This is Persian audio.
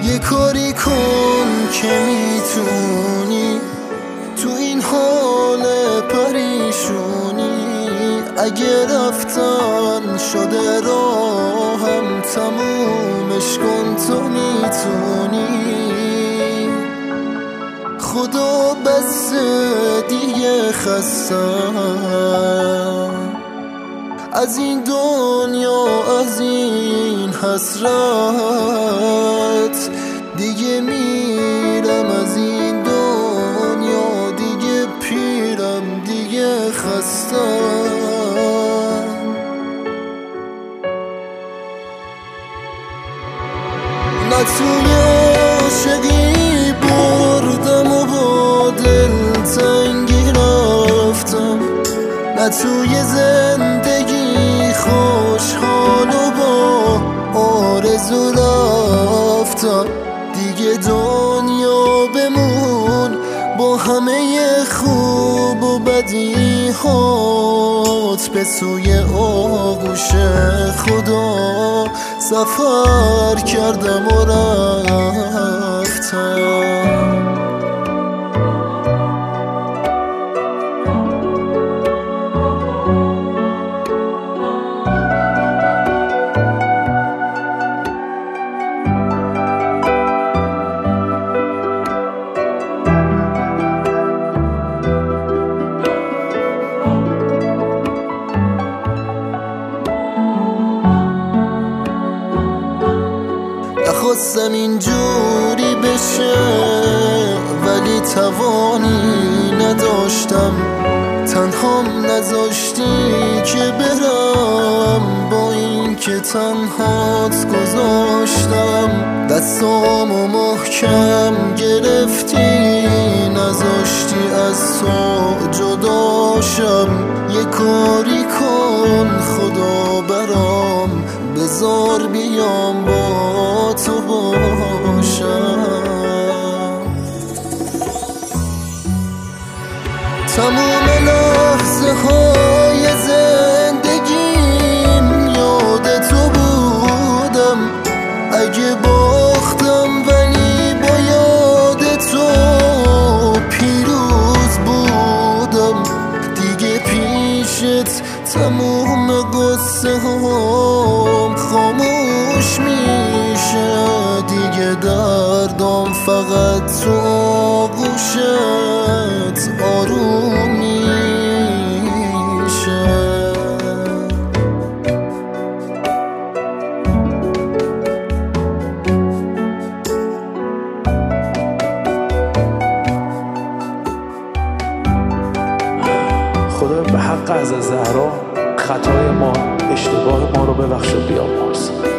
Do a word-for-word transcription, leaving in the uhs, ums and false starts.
یه کاری کن که میتونی تو این حال پریشونی. اگه رفتن شده راهم تمومش کن تو میتونی. خدا بس دیگه خستم از این دنیا، از این حسرت. دیگه میرم از این دنیا، دیگه پیرم، دیگه خستم. نه توی عاشقی بردم و با دلتنگی رفتم، نه توی زندگی خوشحال و با آرزو رفتم. دیگه دنیا بمون با همه خوب و بدی هات به سوی آغوش خدا سفر کردم و رفتم. نخواستم اینجوری بشه ولی توانی نداشتم. تنهام نذاشتی که برم با این که تنهات گذاشتم. دستامو محکم گرفتی نذاشتی از تو جداشم. یه کاری کن خدا برام بذار بیام با تو باشم. تمام لحظه های زندگیم یاد تو بودم. اگه باختم ولی با یاد تو پیروز بودم. دیگه پیشت تمام قصه هم خاموش میشه. دیگه دردم فقط تو آغوشت آروم میشه. خدا به حق از زهرا خطای ما، اشتباه ما رو ببخش و بیامرز.